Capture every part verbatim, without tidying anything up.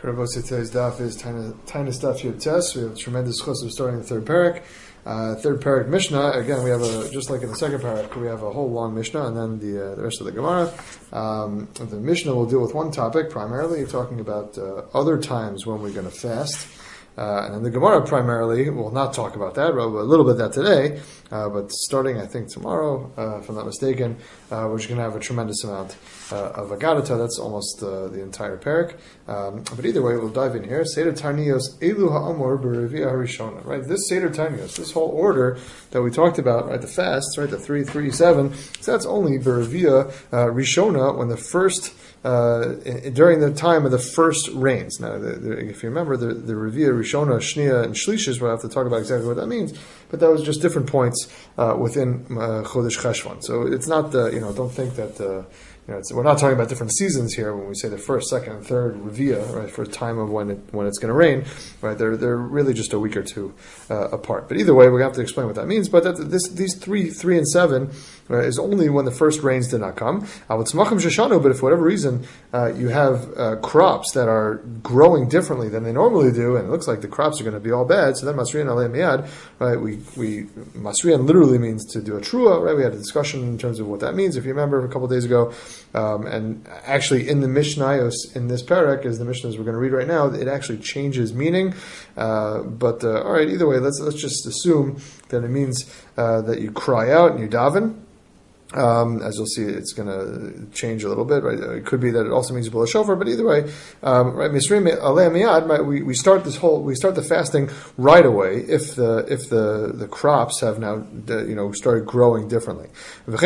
Rabbi today's daf is Tainus Daf Yud Tes. We have a tremendous chus of starting the third parak. Uh, third parak Mishnah. Again, we have a just like in the second parak, we have a whole long Mishnah, and then the uh, the rest of the Gemara. Um, the Mishnah will deal with one topic primarily, talking about uh, other times when we're going to fast. Uh, and then the Gemara primarily will not talk about that, a little bit of that today, uh, but starting, I think, tomorrow, uh, if I'm not mistaken, uh, we're just going to have a tremendous amount uh, of Agadata. That's almost uh, the entire parak. Um, but either way, we'll dive in here. Seder Tarnios Elu Ha'amor B'Revia Harishona. Right, this Seder Tarnios, this whole order that we talked about, right, the fasts, right, the three, three, seven, so that's only B'Revia uh, Rishona, when the first Uh, during the time of the first rains. Now, the, the, if you remember, the, the Revia, Rishona, Shnia, and Shlishis, we'll have to talk about exactly what that means, but that was just different points uh, within uh, Chodesh Cheshvan. So it's not, the, you know, don't think that, uh, you know, it's, we're not talking about different seasons here when we say the first, second, and third Revia, right, for a time of when it, when it's going to rain, right, they're, they're really just a week or two uh, apart. But either way, we're going to have to explain what that means, but that, this, these three, three and seven, Uh, is only when the first rains did not come. But if for whatever reason uh, you have uh, crops that are growing differently than they normally do, and it looks like the crops are going to be all bad, so then Masriyan Alei Miyad, right? We we Masriyan literally means to do a trua, right? We had a discussion in terms of what that means, if you remember, a couple of days ago. Um, and actually, in the Mishnayos in this parak, as the Mishnahs we're going to read right now, it actually changes meaning. Uh, but uh, all right, either way, let's let's just assume that it means uh, that you cry out and you daven. Um, as you'll see, it's going to change a little bit, right? It could be that it also means you blow a shofar, but either way, um, right? Misrim alei miyad, right? We we start this whole we start the fasting right away if the if the, the crops have now you know started growing differently. And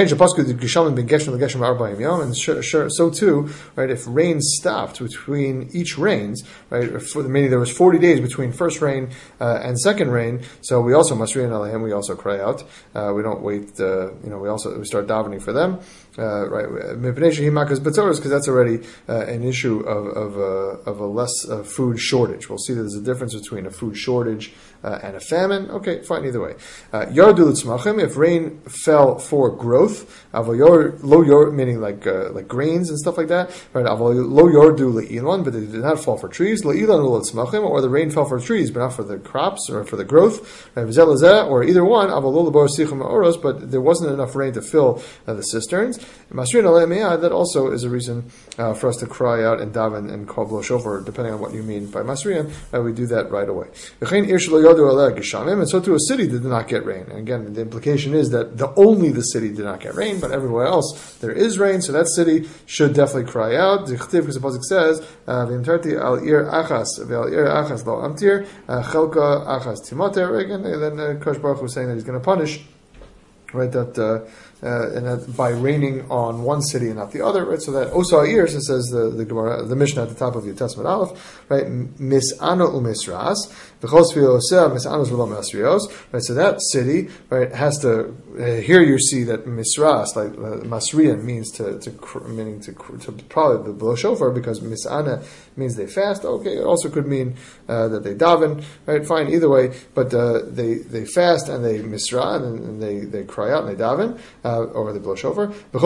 sure, sure, so too, right? If rain stopped between each rains, right? For the meaning there was forty days between first rain uh, and second rain, so we also masriyan aleihem, we also cry out. Uh, we don't wait. Uh, you know, we also we start davening for them, uh, right? Because that's already uh, an issue of of, uh, of a less uh, food shortage. We'll see that there's a difference between a food shortage uh, and a famine. Okay, fine, either way. Yardu l'tzmachim, if rain fell for growth, lo yor, meaning like uh, like grains and stuff like that, right? Lo yardu le'ilan, but they did not fall for trees. Le'ilan l'tzmachim, or the rain fell for trees, but not for the crops or for the growth. Or either one, but there wasn't enough rain to fill Uh, the cisterns. That also is a reason uh, for us to cry out and daven and call blow shofar, depending on what you mean by masriyan. Uh, we do that right away. And so too a city did not get rain. And again, the implication is that the only the city did not get rain, but everywhere else there is rain, so that city should definitely cry out. Because the pasuk says, al ir achas ve'al ir achas lo amtir chelka achas timoter. Again, and then uh, Kosh Baruch was saying that he's going to punish, right, that uh, uh, and that by raining on one city and not the other, right? So that Osa ears, it says the the, Gemara, the Mishnah at the top of your Testament Aleph, right? Mis'ano u'misras, v'chos v'yoseh mis'anos v'lo masrios, right? So that city, right, has to. Uh, here you see that misras, like uh, masriyan, means to to meaning to to probably the blow shofar, because mis'ana means they fast. Okay, it also could mean uh, that they daven, right? Fine, either way, but uh, they they fast and they misra and, and they they cry out and they daven. Uh, or the blow shofar. But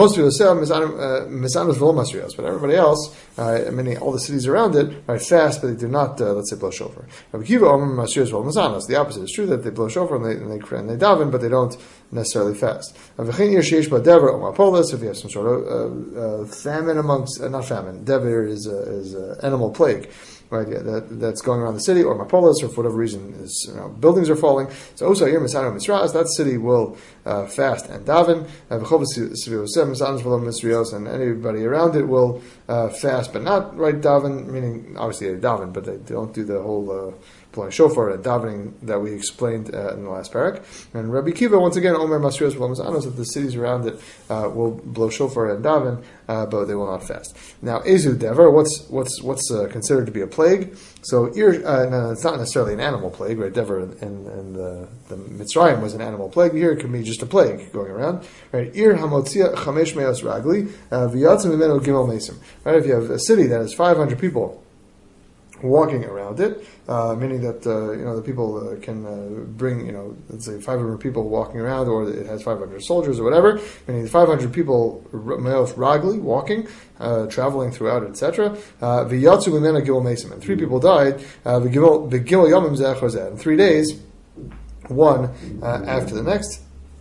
everybody else, uh, meaning all the cities around it, right, fast, but they do not, uh, let's say, blow shofar. The opposite is true, that they blow shofar and they, and they, and they daven, but they don't necessarily fast. If you have some sort of uh, uh, famine amongst, uh, not famine, dever is a, is a animal plague, right? Yeah, that, that's going around the city, or mapolis, or for whatever reason, is, you know, buildings are falling. So also here, Misano Misras, that city will uh, fast and daven, and anybody around it will uh, fast, but not right daven, meaning obviously they daven, but they don't do the whole uh, blowing shofar and davening that we explained uh, in the last parak. And Rabbi Kiva, once again, Omer Masrios V'Lamazanos, that the cities around it uh, will blow shofar and daven, uh, but they will not fast. Now, Ezu Dever, what's what's what's uh, considered to be a plague? So, uh, no, it's not necessarily an animal plague, right? Dever in, in the, the Mitzrayim was an animal plague. Here it can be just a plague going around, right? Ir Hamotzia Chamesh Meos Ragli V'Yatzim Mimeno Gimel Mesim. Right? If you have a city that has five hundred people walking around it, uh, meaning that uh, you know the people uh, can uh, bring, you know, let's say five hundred people walking around, or it has five hundred soldiers or whatever, meaning five hundred people me'of ragli walking, uh, traveling throughout, et cetera. V'yatzu mimena gimel mesim, and three people died. V'gimel yomim zeh achar zeh, in three days, one uh, after the next.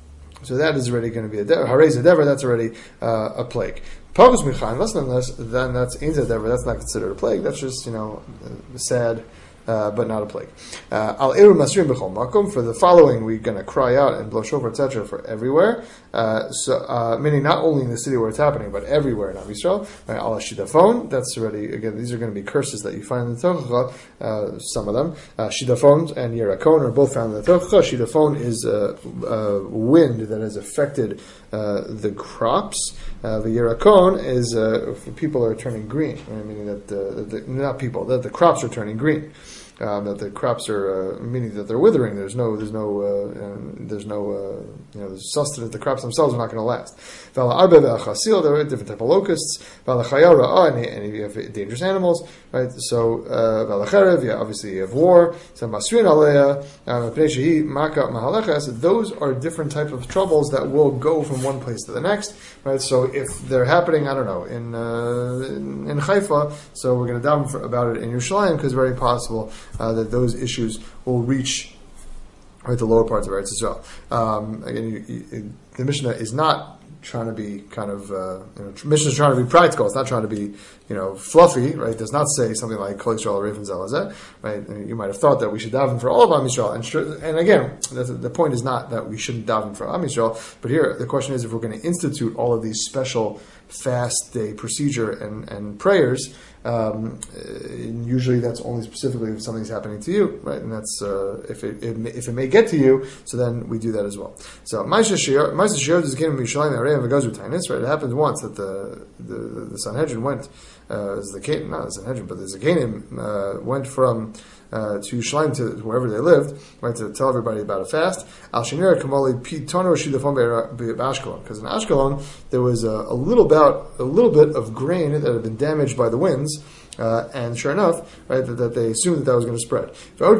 So that is already going to be a harez dever. That's already uh, a plague. Pavus Michaim, less than less, then that's Einzad Dever, that's not considered a plague, that's just, you know, uh, sad, uh, but not a plague. Al Eru Masrim B'chol Makom, for the following, we're going to cry out and blow shofar, et cetera, for everywhere, uh, so, uh, meaning not only in the city where it's happening, but everywhere in Am Yisrael. Al Shidafon, that's already, again, these are going to be curses that you find in the Tochacha, uh, some of them. Uh, Shidafon and Yerakon are both found in the Tochacha. Shidafon is a uh, uh, wind that has affected uh, the crops. Uh, the Yerakon is uh, people are turning green, right? Meaning that the, the not people that the crops are turning green, um, that the crops are uh, meaning that they're withering. There's no there's no uh, um, there's no uh, you know there's sustenance. The crops themselves are not going to last. Vala arbe ve'achasil, there are different type of locusts. Vala chayara, and, and you have dangerous animals, right? So vala cherev, yeah, obviously you have war. So masrin aleya, pnei maka mahaleches. Those are different type of troubles that will go from one place to the next, right? So if they're happening, I don't know, in uh, in, in Haifa, so we're going to daven for, about it in Yerushalayim, because it's very possible uh, that those issues will reach right the lower parts of Eretz Yisrael. Um, again, you, you, the Mishnah is not trying to be kind of, uh, you know, Mishnah is trying to be practical. It's not trying to be, you know, fluffy, right? It does not say something like Kol Yisrael Reifin Zelazeh, right? And you might have thought that we should daven for all of Am Yisrael, and, sh- and again, the point is not that we shouldn't daven for Am Yisrael, but here the question is if we're going to institute all of these special fast day procedure and, and prayers. Um, usually that's only specifically if something's happening to you, right? And that's uh, if it, it may, if it may get to you, so then we do that as well. So Ma'aseh Shir is given Yerushalayim Areim V'Gazu Tainis, right? It happens once that the the, the Sanhedrin went, uh, the Can- not the Sanhedrin, but the Zakanim uh, went from Uh, to Yerushalayim, to wherever they lived, right, to tell everybody about a fast. Al Shinir Kamali Pitano Shidafon Ashkelon, because in Ashkelon there was a, a little about a little bit of grain that had been damaged by the winds, uh, and sure enough, right, that, that they assumed that that was going to spread.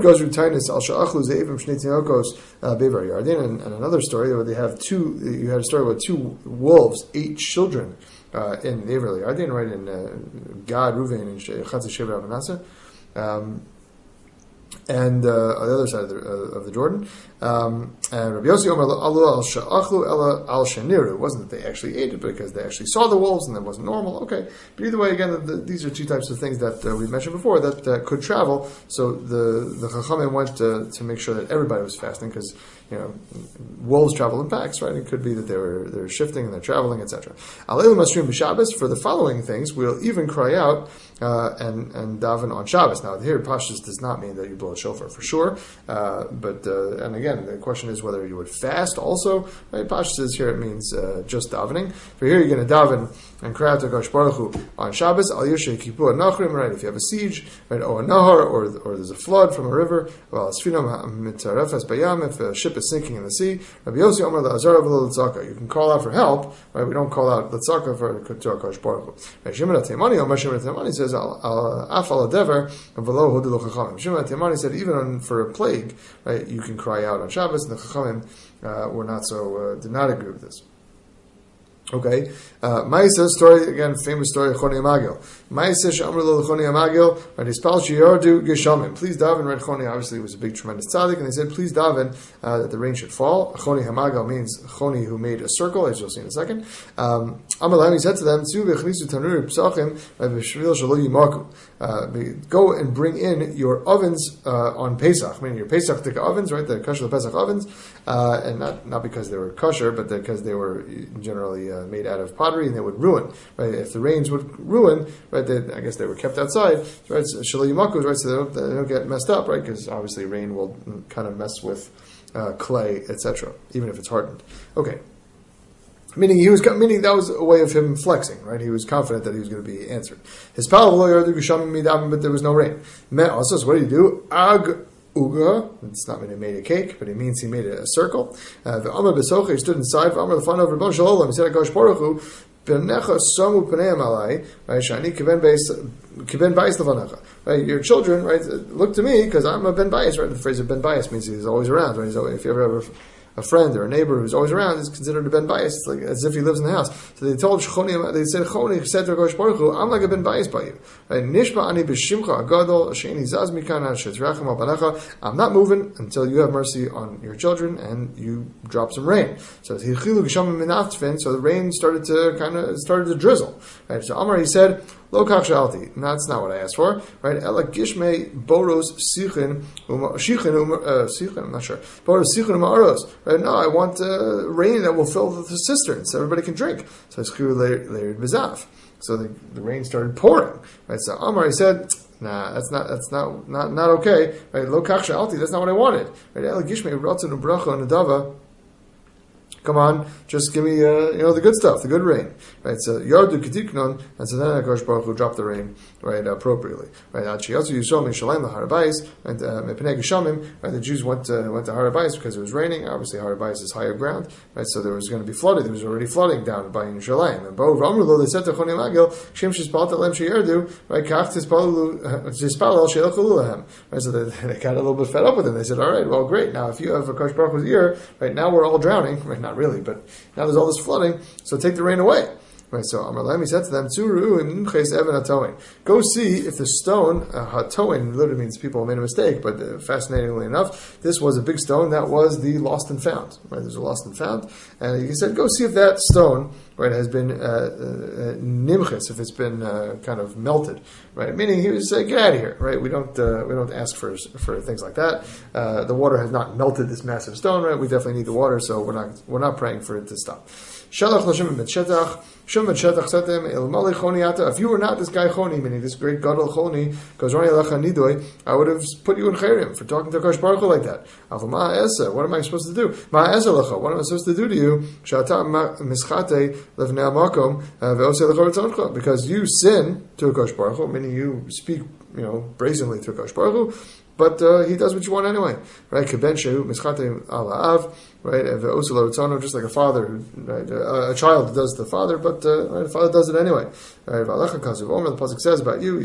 And, and another story where they have two. You had a story where two wolves ate children uh, in the Aver Yardin, right, in uh, Gad, Ruvain, and Chatz Sheva Manasseh. Um, and uh, on the other side of the, uh, of the Jordan. Um, and Rabbi Yossi Omer Alu al Sha'achlu Ela al Shaniru. It wasn't that they actually ate it, because they actually saw the wolves and that wasn't normal. Okay, but either way, again, the, the, these are two types of things that uh, we mentioned before that uh, could travel. So the the Chachamim went uh, to make sure that everybody was fasting, because you know wolves travel in packs, right? It could be that they were they're shifting and they're traveling, et cetera. Alelu Masrim b'Shabbos, for the following things, we'll even cry out uh, and and daven on Shabbos. Now here, Pashtus does not mean that you blow a shofar for sure, uh, but uh, and again. The question is whether you would fast also. Right? Pasha says here it means uh, just davening. For here you're going to daven and cry out to Kadosh Baruch Hu on Shabbos. Al Yoshe Kippur Nachrim. Right? If you have a siege, right, or a nahar, or or there's a flood from a river. Well, Sfina Mitarefes Bayam. If a ship is sinking in the sea, Rabbi Yossi Omer LaAzar V'Lo L'Tzaka. You can call out for help. Right? We don't call out L'Tzaka for to our Kadosh Baruch Hu. Right? Shimon HaTeimani Omer Shimon HaTeimani says Al Afal Adever V'Lo Hudu L'Chachamim. Shimon HaTeimani said even on, for a plague, right, you can cry out on Shabbos, and the Chachamim uh, were not so, uh, did not agree with this. Okay, uh, Ma'aseh story, again, famous story, Choni Amagil. Ma'aseh she'amru lo l'Choni Amagil, right, hispal she'yardu geshamim. Please daven, right, Choni obviously was a big, tremendous tzaddik, and they said, please daven uh, that the rain should fall. Choni Hamagil means Choni who made a circle, as you'll see in a second. Um, Amalam, he said to them, Tzu v'chnisu tanur p'sachim, v'shvil shelo yimaku. Go and bring in your ovens uh, on Pesach, meaning your Pesach tikka ovens, right, the kosher Pesach ovens, uh, and not, not because they were kosher, but because they were generally uh, made out of pottery, and they would ruin. Right, if the rains would ruin, right, they, I guess they were kept outside. Right, shelo yimaku, right, so they don't, they don't get messed up, right, because obviously rain will kind of mess with uh, clay, et cetera, even if it's hardened. Okay. Meaning he was, meaning that was a way of him flexing, right? He was confident that he was going to be answered. His power, but there was no rain. Also, so what did he do? Ag uga. It's not mean he made a cake, but it means he made a circle. Uh, the Amar Besocha, he stood inside. Amar the fun over Rebbe Shalom. He said, "Gosh Baruch Hu, B'necha samu p'neim alai, right? Shani kiben beis kiben bayis levanecha. Right, your children, right? Look to me because I'm a ben bayis. Right, the phrase of ben bayis means he's always around. Right, he's always, if you ever have a a friend or a neighbor who's always around is considered a ben bayis. It's like as if he lives in the house. So they told Shchoni, they said Choni said to Kosh Baruch Hu, I'm like a ben bayis by you. Right? Nishba ani b'shimcha agadol sheini zaz mikana shetrachem al banecha. I'm not moving until you have mercy on your children and you drop some rain. So hichilu geshamim minaftfin. So the rain started to kind of started to drizzle. Right? So Amar he said, Lo kach shalti. That's not what I asked for. Right? Ela gishmei boros sichin shichin sichin. I'm not sure. Boros sichin umaros. Right? No, I want uh, rain that will fill the cisterns so everybody can drink. So it's layered bizav. So the, the rain started pouring. Right? So Amar he said, nah, that's not that's not not not okay. Right? Lo kach shalti. That's not what I wanted. Right? Ela gishmei ratzon ubracha nadava. Come on, just give me, uh, you know, the good stuff, the good rain, right? So yardu kediknon, and so then Hakadosh Baruch Hu dropped the rain, right, appropriately, right? Achiyatzu Yisrael Mishalayim LaHarabais, and Mepnei Geshamim, right? The Jews went to went to Harabais because it was raining. Obviously, Harabais is higher ground, right? So there was going to be flooding. There was already flooding down by Yerushalayim. And Bo Ramrulo, they said to Choni Magil, Shem Shizpalta Lem Sheyerdu, right? Kach Tizpalel Sheilachulu Lahem, right? So they, they got a little bit fed up with him. They said, all right, well, great. Now, if you have a Hakadosh Baruch Hu's ear, right now we're all drowning, right? Not really, but now there's all this flooding, so take the rain away. Right, so Amar Lahem, he said to them, go see if the stone, uh, hatoin literally means people made a mistake, but uh, fascinatingly enough, this was a big stone that was the lost and found. Right, there's a lost and found, and he said, go see if that stone, right, has been uh, uh, nimches, if it's been uh, kind of melted. Right, meaning he was saying, get out of here. Right, we don't uh, we don't ask for for things like that. Uh, the water has not melted this massive stone. Right, we definitely need the water, so we're not we're not praying for it to stop. Shalach l'Shimon ben Shetach. Shimon ben Shetach said to him, El Mali Choni Ata. If you were not this guy Choni, meaning this great Gadol Choni, because Rani Lecha Nidoy, I would have put you in Chayrim for talking to Hakadosh Baruch Hu like that. Alva Ma Esa. What am I supposed to do? Ma Esa Lecha. What am I supposed to do to you? Shata Mischate Levnei Makom Ve'osei Lecha Ritzoncha. Because you sin to Hakadosh Baruch Hu, meaning you speak, you know, brazenly to Hakadosh Baruch Hu, but uh, he does what you want anyway, right? Keben shehu mischate ala'av, right? Just like a father, right? A, a child does the father, but uh, right? The father does it anyway. Right? The pasuk says about you,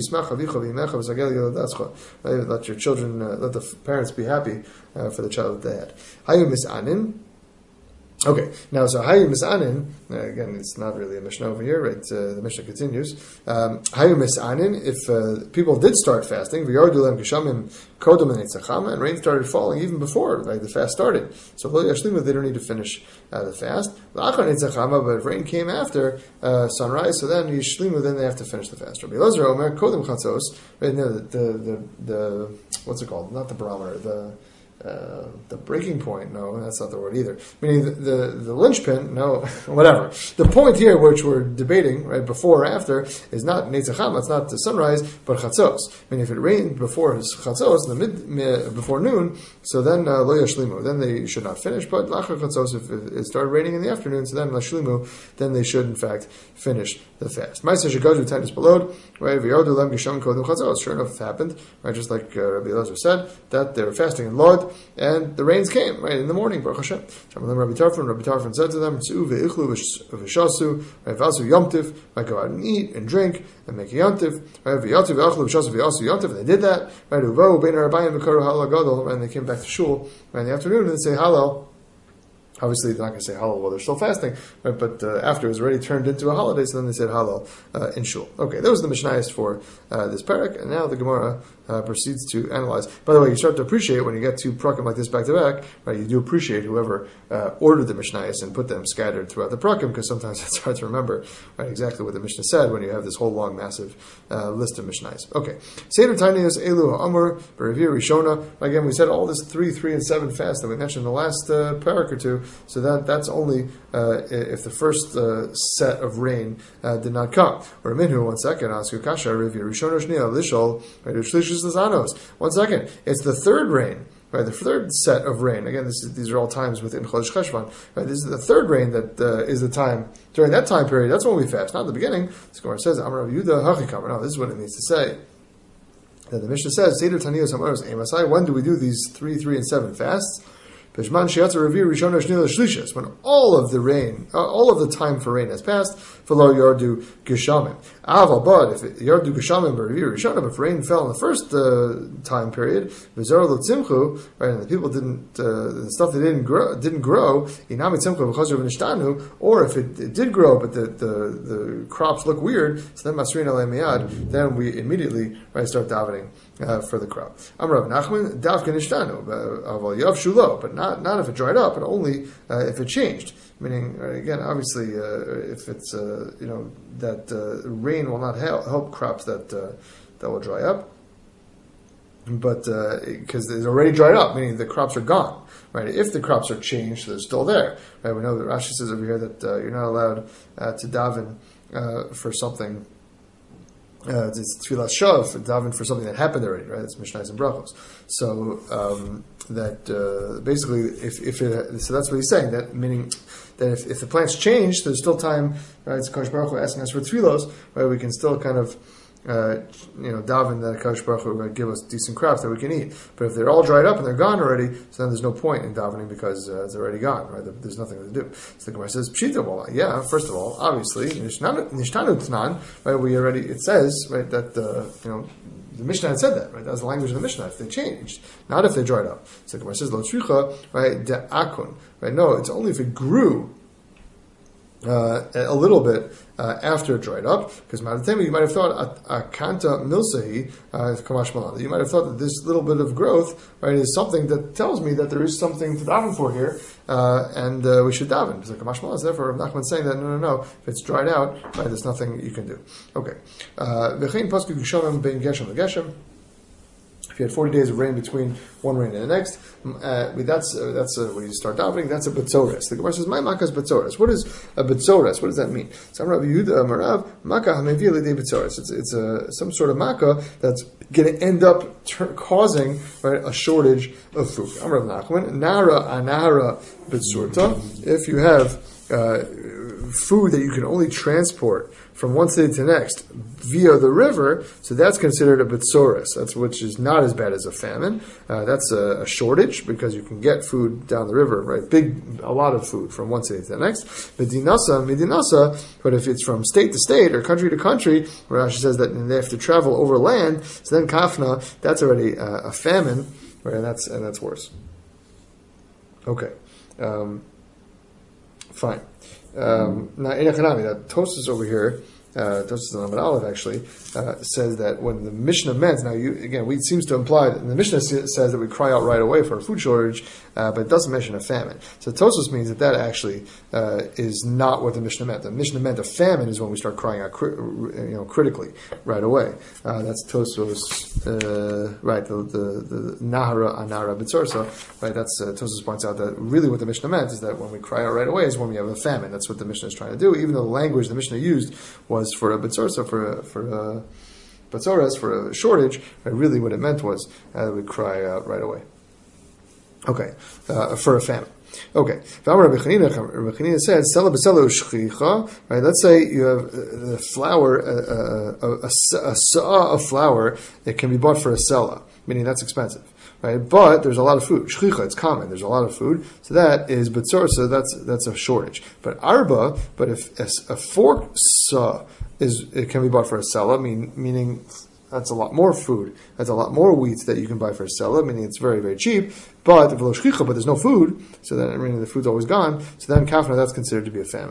right? Let your children, uh, let the parents be happy uh, for the child that they had. Hayu misanin. Okay, now so Hayu Misanin, again, it's not really a Mishnah over here, right? Uh, the Mishnah continues. Um, Hayu Misanin, if uh, people did start fasting, V'yardulem Geshamim Kodom and Eitzacham, and rain started falling even before like the fast started. So they don't need to finish uh, the fast. But if rain came after uh, sunrise, so then Yishlimu, then they have to finish the fast. Rabbi Elazar Omer Kodom Chatzos, right? No, the, the, the, the, what's it called? Not the barometer, the Uh, the breaking point, no, that's not the word either. Meaning the, the, the linchpin, no, whatever. The point here, which we're debating, right, before or after, is not Neitzacham, it's not the sunrise, but Chatzos. I mean, if it rained before Chatzos, the mid, mid, before noon, so then uh, Lo Yashlimu, then they should not finish, but Lachar Chatzos, if it started raining in the afternoon, so then Lashlimu, then they should in fact finish the fast. Ma'aseh Shegadu Tanis Balod, right, V'yardu Lem Geshem Kodem Chatzos. Sure enough, it happened, right, just like uh, Rabbi Elazar said, that they were fasting in Lod, and the rains came right in the morning. Baruch Hashem. Rabbi Tarfon, Rabbi Tarfon said to them, "Tzu ve'ichlu v'shasu, v'asu yomtiv. Right, go out and eat and drink and make a yomtiv. Right, v'yatu v'achlu v'shasu v'asu yomtiv." And they did that. Right, uvo bein harabayim v'karu halal gadol. And they came back to shul right, in the afternoon and they say halal. Obviously, they're not going to say halal while they're still fasting, right? But uh, after it was already turned into a holiday, so then they said halal uh, in shul. Okay, that was the Mishnayos for uh, this parak, and now the Gemara uh, proceeds to analyze. By the way, you start to appreciate when you get two prakim like this back to back, right? You do appreciate whoever uh, ordered the Mishnayos and put them scattered throughout the prakim, because sometimes it's hard to remember right, exactly what the Mishnah said when you have this whole long, massive uh, list of Mishnayos. Okay, Seder Tainiyos Elu Ha'amur B'Revir Rishona. Again, we said all this three, three, and seven fast that we mentioned in the last uh, parak or two. So that that's only uh, if the first uh, set of rain uh, did not come. Or minhu, one second, Asku Kasha, Revir Rishono Shnia, Lishol, one second, it's the third rain. Right, the third set of rain. Again, this is, these are all times within Chodesh Cheshvan. Right, this is the third rain that uh, is the time during that time period. That's when we fast, not the beginning. This Gemara says, "Amar Rav Yehuda Hachikam." Now, this is what it means to say. That the Mishnah says, "Seder Taniyos Hamaros Emasai." When do we do these three, three, and seven fasts? When all of the rain, uh, all of the time for rain has passed, v'lo yardu geshamim. Aval, but if it, yardu geshamim b'revi'u rishonim, if rain fell in the first uh, time period, v'zar lo tzimchu, right, and the people didn't, uh, the stuff that didn't grow, didn't grow, inami tzimchu v'chazer v'nishtanu, or if it, it did grow, but the, the, the crops look weird, so then masrin alei miyad, then we immediately, right, start davening uh, for the crop. Amar Rav Nachman, davka nishtanu, aval yav shulo, but not, not if it dried up, but only uh, if it changed. Meaning, again, obviously, uh, if it's uh, you know that uh, rain will not help, help crops that uh, that will dry up, but because uh, it's already dried up, meaning the crops are gone, right? If the crops are changed, they're still there, right? We know that Rashi says over here that uh, you're not allowed uh, to daven uh, for something. Uh, it's tefillah shav, daven for something that happened already, right? It's mishnayos and brachos. So um, that uh, basically, if if it, so that's what he's saying. That meaning that if, if the plants change, there's still time, right? It's Kadosh Baruch Hu asking us for tefillos, right? We can still kind of uh, you know daven that Kadosh Baruch Hu will give us decent crops that we can eat. But if they're all dried up and they're gone already, so then there's no point in davening because uh, it's already gone, right? There's nothing to do. So the Gemara says, Pshita, well, yeah. First of all, obviously, nishtanu tnan, right? We already it says, right, that uh, you know. The Mishnah had said that, right? That was the language of the Mishnah. If they changed, not if they dried up. So the Gemara says, "Lo tzricha," right? De'akun, right? No, it's only if it grew uh, a little bit uh, after it dried up. Because Madatemi, you might have thought akanta milsahi kamash malan. You might have thought that this little bit of growth, right, is something that tells me that there is something to daven for here, uh, and uh, we should daven. So kamash malan. Therefore, Rav Nachman saying that no, no, no. If it's dried out, right, there's nothing you can do. Okay. V'chein pasuk geshamim bein geshem legeshem. If you had forty days of rain between one rain and the next, uh, that's uh, that's uh, when you start davening. That's a betzores. The Gemara says, "My makas betzores." What is a betzores? What does that mean? So Rabbi Yehuda Marav makkah hamevi l'idei betzores. It's it's a some sort of makkah that's going to end up ter- causing, right, a shortage of food. Amar Rav Nachman nara anara betzorta. If you have uh, food that you can only transport from one city to the next via the river, so that's considered a betzoris. That's which is not as bad as a famine. Uh, that's a, a shortage because you can get food down the river, right? Big, a lot of food from one city to the next. Medinasa, medinasa. But if it's from state to state or country to country, where Rashi says that they have to travel over land, so then kafna, that's already uh, a famine, right? And that's and that's worse. Okay, um, fine. Um, now, in Echanami, that Tosas over here, uh, Tosas and Amid Aleph actually, uh, says that when the Mishnah meant, now you, again, we, it seems to imply that the Mishnah says that we cry out right away for a food shortage, uh, but it doesn't mention a famine. So Tosas means that that actually uh, is not what the Mishnah meant. The Mishnah meant a famine is when we start crying out cri- you know, critically right away. Uh, that's Tosas, uh, right, the, the, the Nahara Anara B'tzorsa, right, that's, uh, Tosas points out that really what the Mishnah meant is that when we cry out right away is when we have a famine. That's what the Mishnah is trying to do, even though the language the Mishnah used was for a B'tzorsa, for a, for a B'tzoras, for a shortage, right, really what it meant was uh, that we cry out right away. Okay, uh, for a famine. Okay, Rabbi Chanina said, "Sela b'sela u'shchicha." Right. Let's say you have the flour, a, a, a, a sa'a of flour that can be bought for a sela, meaning that's expensive. Right, but there's a lot of food. Shchicha, it's common. There's a lot of food, so that is betzorsa. That's that's a shortage. But arba, but if a, a fork sa is, it can be bought for a sela, mean, meaning that's a lot more food. That's a lot more wheat that you can buy for a sela, meaning it's very, very cheap. But if shchicha, but there's no food, so then I mean the food's always gone. So then kafna, that's considered to be a famine.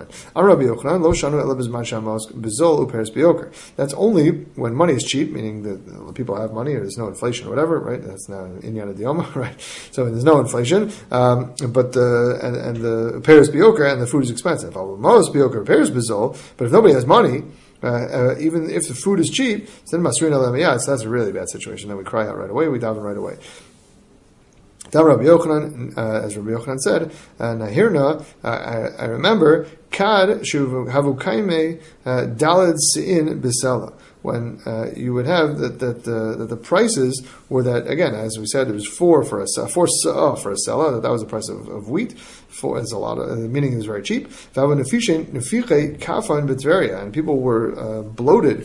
That's only when money is cheap, meaning that people have money or there's no inflation or whatever, right? That's now inyan adiyoma, right? So there's no inflation, um, but the and, and the peres bioker and the food is expensive. But if nobody has money, Uh, uh, even if the food is cheap, then masrin alamiyat, so that's a really bad situation. Then we cry out right away, we daven right away. Then Rabbi Yochanan, uh, as Rabbi Yochanan said, Nahirna, uh, I, I remember, Kad shuvu havu kaime daled sein bisela. When uh, you would have that that the, that the prices were that, again, as we said, it was four for a four uh, for a sela, that that was the price of, of wheat. Four is a lot of, the meaning is very cheap. And people were uh, bloated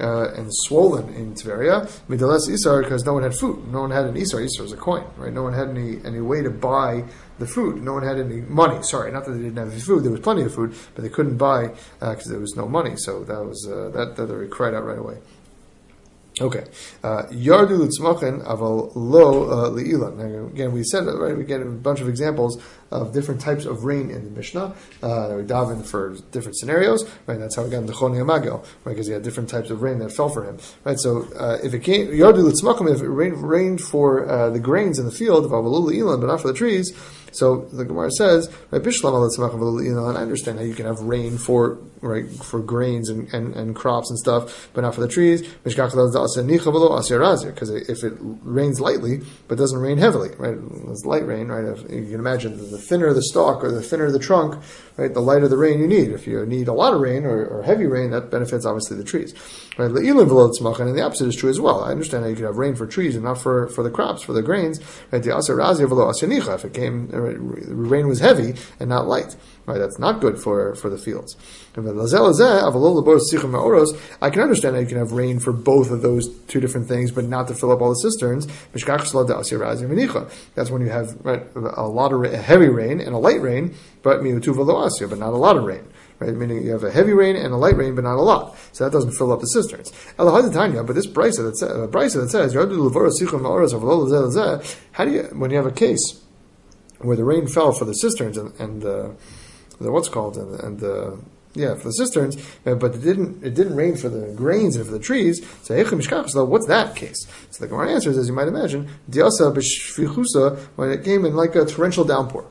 uh, and swollen in Tveria. Midalas Isar, because no one had food. No one had an Isar. Isar is a coin, right? No one had any, any way to buy the food. No one had any money. Sorry, not that they didn't have any food. There was plenty of food, but they couldn't buy because uh, there was no money. So that was uh, that that they cried out right away. Okay, Yardu Litzmachen Aval Lo Li'ilan. Again, we said right. We get a bunch of examples of different types of rain in the Mishnah. Uh, we daven for different scenarios. Right, that's how we got into Choni Amagel. Right, because he had different types of rain that fell for him. Right, so uh, if it came Yardu Litzmachen, if it rained, rained for uh, the grains in the field, Aval Lo Li'ilan, but not for the trees. So the Gemara says, right, and I understand how you can have rain for right for grains and, and, and crops and stuff, but not for the trees. Because if it rains lightly but doesn't rain heavily, right? It's light rain, right? If you can imagine the thinner the stalk or the thinner the trunk, right? The lighter the rain you need. If you need a lot of rain or, or heavy rain, that benefits obviously the trees. Right? And the opposite is true as well. I understand how you can have rain for trees and not for, for the crops, for the grains. Right? If it came, rain was heavy and not light. Right, that's not good for, for the fields. I can understand how you can have rain for both of those two different things, but not to fill up all the cisterns. That's when you have right, a lot of a heavy rain and a light rain, but but not a lot of rain. Right, meaning you have a heavy rain and a light rain, but not a lot. So that doesn't fill up the cisterns. But this brisa that says, uh, brisa that says, how do you, when you have a case where the rain fell for the cisterns and, and uh, the what's called and, and the yeah for the cisterns, uh, but it didn't it didn't rain for the grains and for the trees. So what's that case? So the Gemara answers, as you might imagine, diasa b'shfichusa, when it came in like a torrential downpour.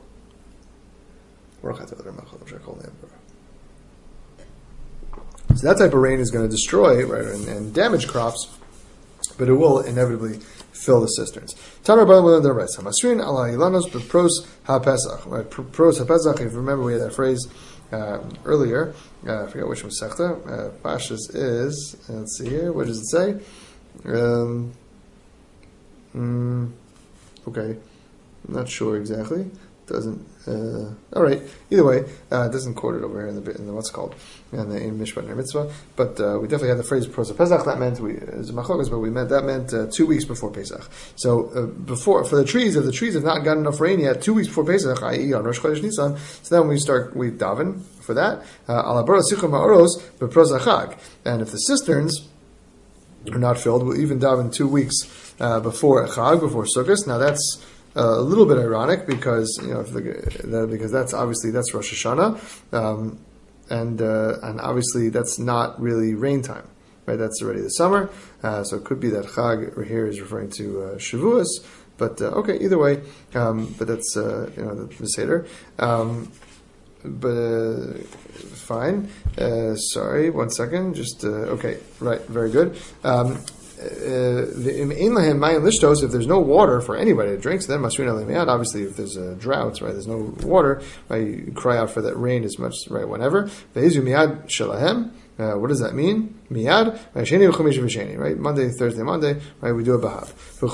So that type of rain is going to destroy right and, and damage crops, but it will inevitably fill the cisterns. Tanar Bala William the rest. Hamasrin ala ilanos b'pros haPesach. Right, pros haPesach. If you remember, we had that phrase uh, earlier. Uh, I forget which Masechta. Uh, Pashas is. Let's see here. What does it say? Um, mm, okay, I'm not sure exactly. Doesn't. Uh, all right. Either way, uh, it doesn't quote it over here in the in the what's called in the in Mishpat Ner Mitzvah. But uh, we definitely had the phrase Pros Pesach. That meant we as a machogas, but we meant that meant uh, two weeks before Pesach. So uh, before for the trees, if the trees have not gotten enough rain yet, two weeks before Pesach, that is on Rosh Chodesh Nisan. So then we start we daven for that. Alabara sichum ha'oros b'pros ha'chag, and if the cisterns are not filled, we'll even daven two weeks uh, before Chag, before Sukkot. Now that's Uh, a little bit ironic because you know if the, the, because that's obviously that's Rosh Hashanah, um, and uh, and obviously that's not really rain time, right? That's already the summer, uh, so it could be that Chag here is referring to uh, Shavuos, but uh, okay, either way, um, but that's uh, you know the, the Seder, um, but uh, fine. Uh, sorry, one second, just uh, okay, right, very good. Um, Uh, if there's no water for anybody to drink, so then obviously if there's a drought, right, there's no water, right, you cry out for that rain as much, right, whenever. Uh, what does that mean? Miyad, right? Monday, Thursday, Monday, right? We do a bahav.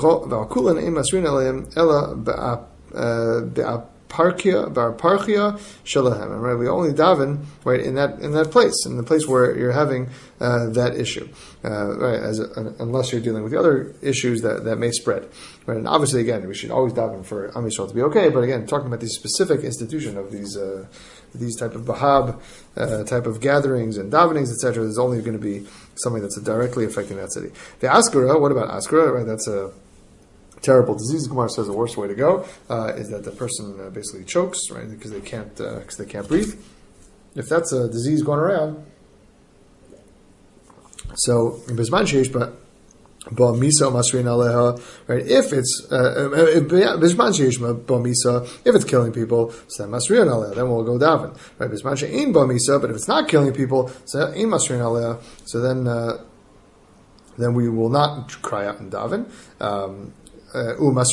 Parkia, bar parkia, shalahem. Right, we only daven right in that in that place, in the place where you're having uh, that issue, uh, right? As a, unless you're dealing with the other issues that, that may spread, right? And obviously, again, we should always daven for Am Yisrael to be okay. But again, talking about the specific institution of these uh, these type of bahab uh, type of gatherings and davenings, et cetera, there's only going to be something that's directly affecting that city. The askara, what about askara? Right, that's a terrible disease. Gemara says the worst way to go uh, is that the person uh, basically chokes, right? Because they can't, because uh, they can't breathe. If that's a disease going around, so bisman sheish ba ba misa masrin aleha, right? If it's bisman sheish ba misa, if it's killing people, so then masrin aleha, then we'll go daven, right? Bisman shein ba misa, but if it's not killing people, so in masrin aleha, so then uh, then we will not cry out and daven. Um, Uh, if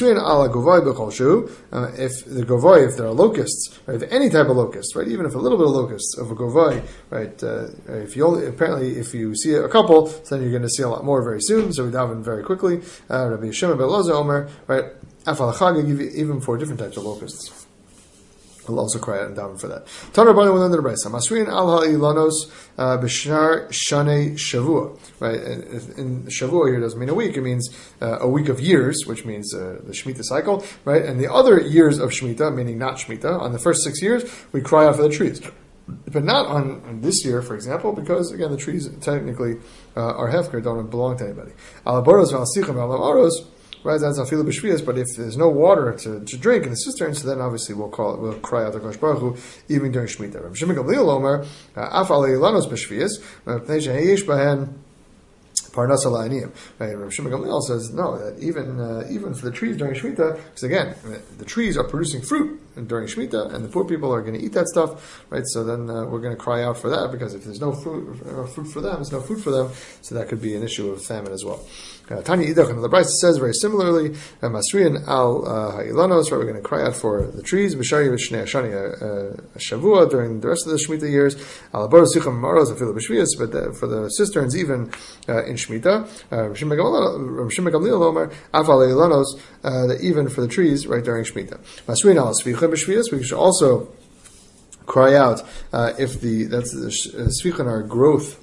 the govoy, if there are locusts, right, if any type of locust, right, even if a little bit of locusts of a govoy, right, uh, if you only, apparently if you see a couple, then you're going to see a lot more very soon, so we daven very quickly. Uh, Rabbi Yishmael ben Elazar Omer, right, even for different types of locusts. I'll also cry out and daven for that. Tanar Bani went under the brayso. Masrin al ha'ilanos b'shnar shanei shavua. Right, in shavua here doesn't mean a week; it means uh, a week of years, which means uh, the shemitah cycle. Right, and the other years of shemitah, meaning not shemitah, on the first six years we cry out for the trees, but not on, on this year, for example, because again the trees technically uh, are hefker, don't belong to anybody. Al boros v'al sichim al aros. Right, that's afilu b'shvius. But if there's no water to, to drink in the cisterns, so then obviously we'll call it, we'll cry out to Kosh Baruch Hu even during Shemitah. Rav Shimon Gamliel Omer af alei lanos b'shvius pnei sheyesh bahen parnas alayim. Right, Rav Shimon Gamliel says no, that even uh, even for the trees during Shemitah, because again the trees are producing fruit during Shemitah, and the poor people are going to eat that stuff. Right, so then uh, we're going to cry out for that, because if there's no fruit, uh, fruit for them, there's no food for them, so that could be an issue of famine as well. Tanya Idach and the Brayso says very similarly, Masriyan al ha'ilanos, right, we're going to cry out for the trees, B'shari v'shnei ashani shavua during the rest of the Shemitah years, al aboros sicham maros afilu b'shvius, but for the cisterns even uh, in Shemitah, Rav Shimon Gamliel Omer, af al ha'ilanos, that even for the trees, right, during Shemitah. Masriyan al svichim b'shvius, we should also cry out uh, if the, that's the svichim are growth,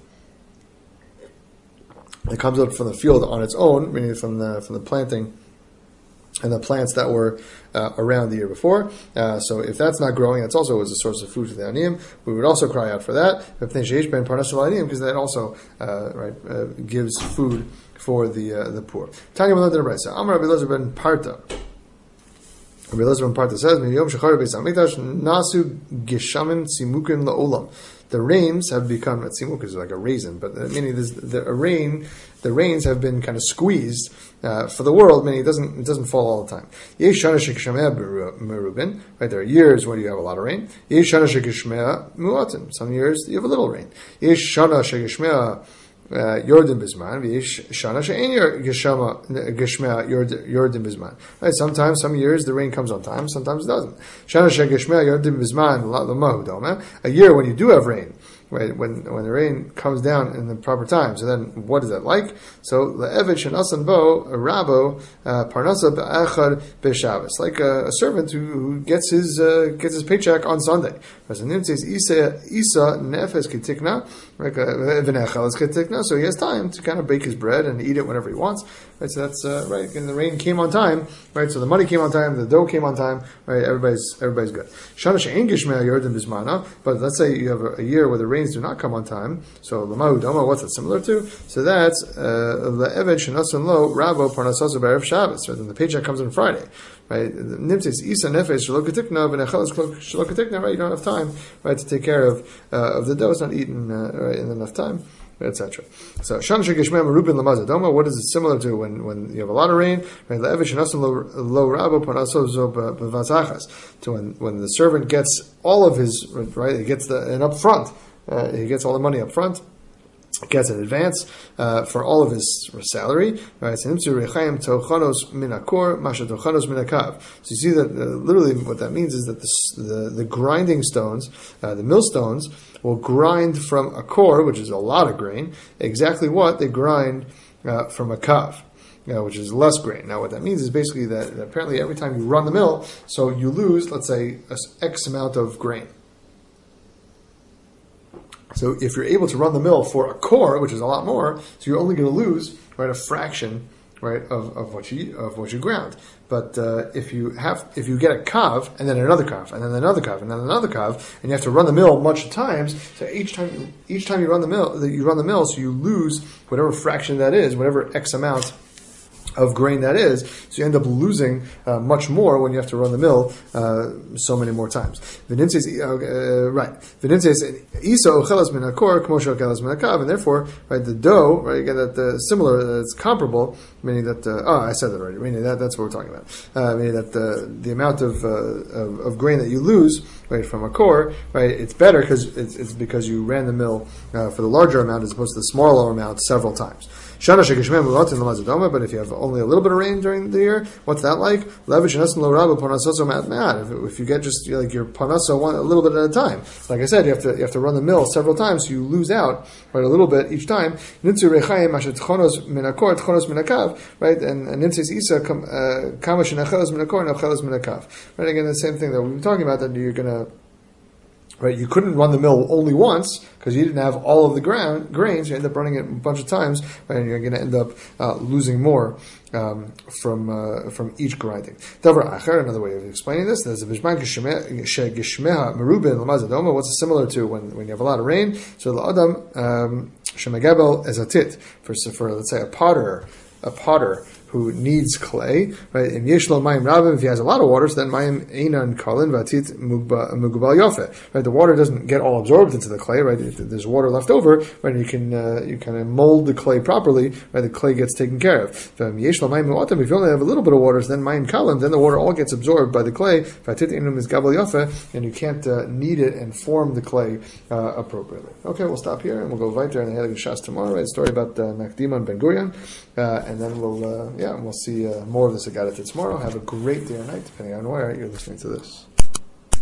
it comes up from the field on its own, meaning from the from the planting and the plants that were uh, around the year before. Uh, so if that's not growing, that's also was a source of food for the aniyim. We would also cry out for that, because that also uh, right uh, gives food for the uh, the poor. Tanya Amar Rabbi Elazar ben Parta. Rabbi Elazar ben Parta says, nasu geshamin simukin la'olam. The rains have become, tzimuk is like a raisin, but meaning the rain, the rains have been kind of squeezed uh, for the world, meaning it doesn't it doesn't fall all the time. Yesh shana shekishmea merubin, right? There are years when you have a lot of rain. Yesh shana shekishmea muatim. Some years you have a little rain. Yesh shana shekishmea Yordim Bisman, Shana She'en Geshmea Yordim Bisman. Right, sometimes, some years the rain comes on time, sometimes it doesn't. Shana She'Geshmea Yordim Bisman Lamahu Doma. A year when you do have rain, right, when when the rain comes down in the proper time. So then, what is that like? So le'eved shenasan bo rabo parnasa be'echad be'Shabbos, like a, a servant who, who gets his uh, gets his paycheck on Sunday. As the name says, Isa Isa nefes ketikna, like v'nechel is ketikna. So he has time to kind of bake his bread and eat it whenever he wants. Right, so that's uh, right. And the rain came on time. Right, so the money came on time, the dough came on time. Right, everybody's everybody's good. Shana she'en geshmea yordim bismana. But let's say you have a, a year where the rains do not come on time. So lamahu doma, what's it similar to? So that's le'eved shenasan lo rabo parnasasu b'erev Shabbos. Right, then the paycheck comes on Friday. Right, nimtzis isa nefesh shelo ketikna v'nechel shelo ketikna. Right, you don't have time, right, to take care of uh, of the dough. It's not eaten uh, right, in enough time, et cetera. So shan shegeshmei merubin lamazadoma. What is it similar to when, when you have a lot of rain? Right, le'eved shenasan lo rabo parnasasu b'vazachas. To when when the servant gets all of his, right, he gets the and up front, uh, he gets all the money up front. Gets in advance uh, for all of his salary. Right? So you see that uh, literally what that means is that the the, the grinding stones, uh, the millstones, will grind from a core, which is a lot of grain, exactly what they grind uh, from a kav. You know, which is less grain. Now, what that means is basically that, that apparently every time you run the mill, so you lose, let's say, a X amount of grain. So if you're able to run the mill for a core, which is a lot more, so you're only going to lose, right, a fraction, right, of, of what you of what you ground. But uh, if you have if you get a kav and then another kav and then another kav and then another kav, and you have to run the mill much times, so each time you, each time you run the mill, you run the mill, so you lose whatever fraction that is, whatever X amount of grain that is, so you end up losing uh, much more when you have to run the mill uh, so many more times. V'nin says, uh, right? V'nin says, "Isa ochelas min hakor k'mo she'ochelas min hakav," and therefore, right, the dough, right, again, that uh, similar, uh, it's comparable, meaning that. Uh, oh, I said that already. Meaning that that's what we're talking about. Uh, meaning that uh, the amount of, uh, of of grain that you lose, right, from a core, right, it's better because it's, it's because you ran the mill uh, for the larger amount as opposed to the smaller amount several times. Shana shegeshmeh mu'atin l'mazadoma. But if you have only a little bit of rain during the year, what's that like? Levish shenasan lo rabba parnasaso ma'at ma'at. If you get just like your parnasa one a little bit at a time, like I said, you have to you have to run the mill several times, so you lose out right a little bit each time. Nitzu rechayim mashet chonos minakor chonos minakav, right? And nintzis isa kama shenachos minakor nachos minakav. Right, again, the same thing that we've been talking about, that you're going to, right, you couldn't run the mill only once because you didn't have all of the ground, grains. You end up running it a bunch of times, right, and you're going to end up uh, losing more um, from uh, from each grinding. Davar acher, another way of explaining this, there's a bishman geshmeha merubin l'mazadoma. What's it similar to when, when you have a lot of rain? So l'adam shemagabel ezatit, for for let's say a potter, a potter who needs clay, right? In Yeshlo Mayim Rabim, if he has a lot of water, so then Mayim Einan Kalin Vatit Mugubal Yofe. Right? The water doesn't get all absorbed into the clay, right? If there's water left over, right? You can uh, you kind of mold the clay properly, right? The clay gets taken care of. Yeshlo Mayim Mu'atim, if you only have a little bit of water, so then Mayim Kalin, then the water all gets absorbed by the clay. Vatit Einan Mizgabal Yofe, and you can't uh, knead it and form the clay uh, appropriately. Okay, we'll stop here and we'll go weiter in the Heilige Shas tomorrow. Right? A story about uh, Nakdima and Ben Gurion, uh, and then we'll. Uh, Yeah, and we'll see uh, more of this Agadah tomorrow. Have a great day or night, depending on where you're listening to this.